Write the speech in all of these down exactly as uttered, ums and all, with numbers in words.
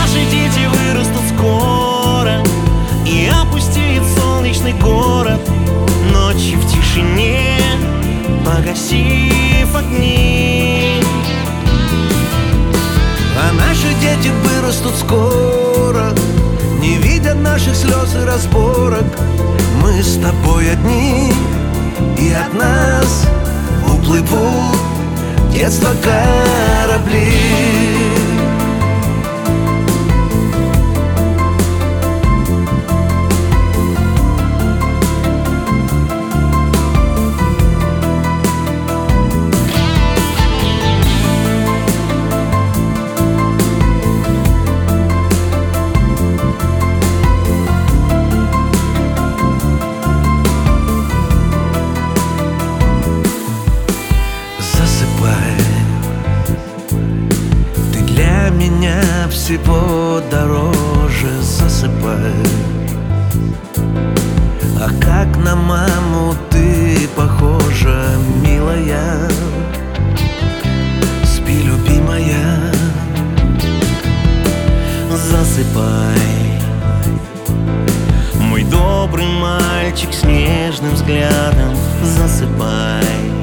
наши дети вырастут скоро, и опустеет солнечный город, ночью в тишине погасив огни. А наши дети вырастут скоро, не видя наших слез и разборок. Мы с тобой одни, и от нас уплывут в детство корабли. Ты для меня всего дороже, засыпай. А как на маму ты похожа, милая. Спи, любимая. Засыпай, мой добрый мальчик с нежным взглядом. Засыпай,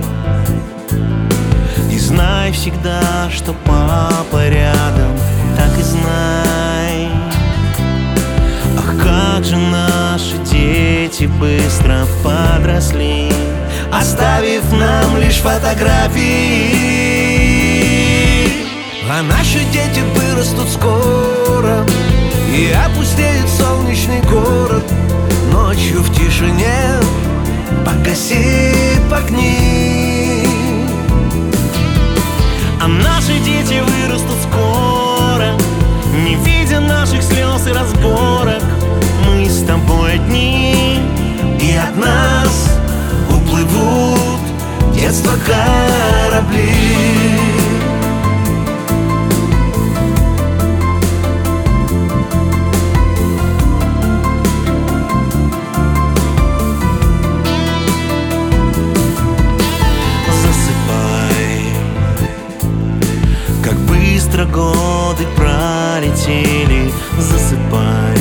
и знай всегда, что папа рядом. Так и знай. Ах, как же наши дети быстро подросли, оставив нам лишь фотографии. А наши дети вырастут скоро, и опустеет солнечный город, ночью в тишине погасив огни. А наши дети вырастут скоро, не видя наших слез и разборок. Мы с тобой одни, и от нас уплывут в детство корабли. Быстро годы пролетели. Засыпай,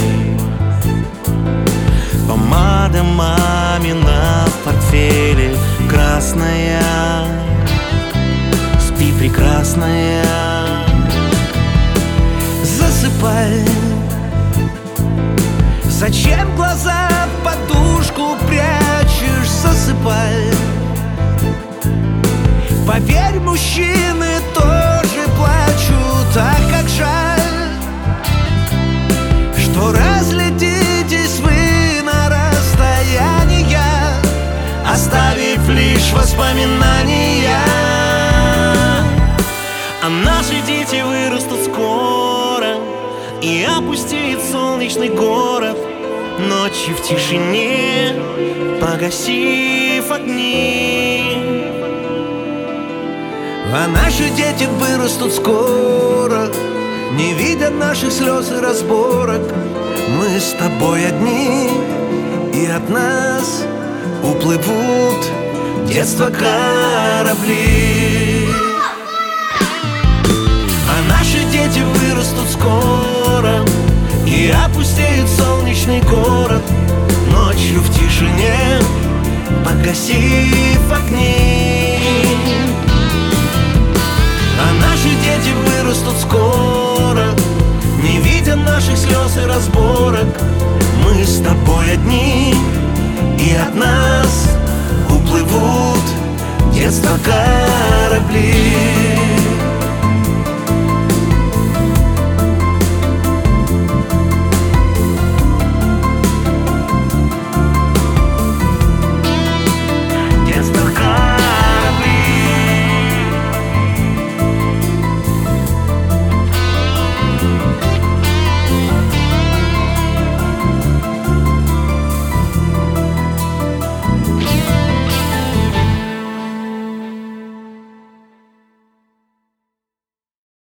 помада мамина в портфеле красная. Спи, прекрасная. Засыпай. Зачем глаза в подушку прячешь? Засыпай. Поверь, мужчины тоже плачут. А как жаль, что разлетитесь вы на расстояния, оставив лишь воспоминания. А наши дети вырастут скоро, и опустеет солнечный город, ночью в тишине погасив огни. А наши дети вырастут скоро, не видя наших слез и разборок. Мы с тобой одни, и от нас уплывут в детство корабли. А наши дети вырастут скоро, и опустеет солнечный город, ночью в тишине погасив огни. А наши дети вырастут скоро, не видя наших слез и разборок.